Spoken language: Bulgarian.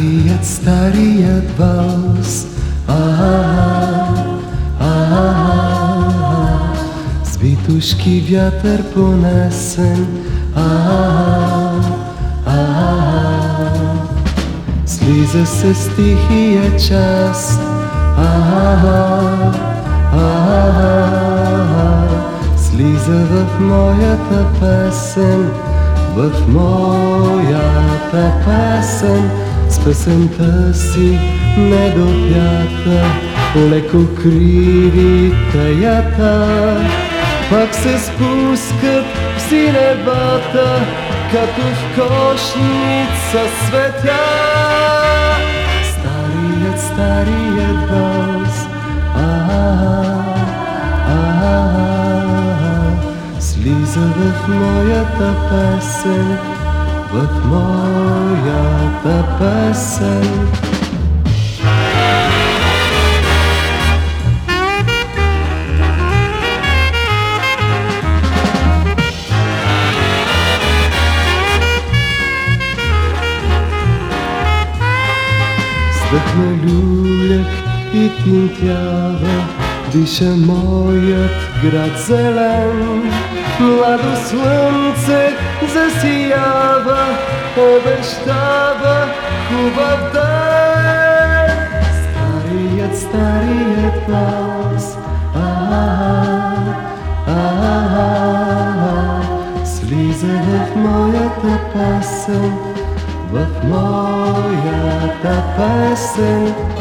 Старият валс, с витушки вятър понесен, слиза с тихия час, слиза в моята песен, в моята песен. С песента си недопята, леко криви таята, пак се спускат в синевата, като в кошница светя. Старият валс, слиза в моята песен, в моята песен. Стъхна люляк и тинтява, диша моят град зелен. Младо слънце засиява, обещава хубав ден. Старият валс, слиза в моята песен, в моята песен.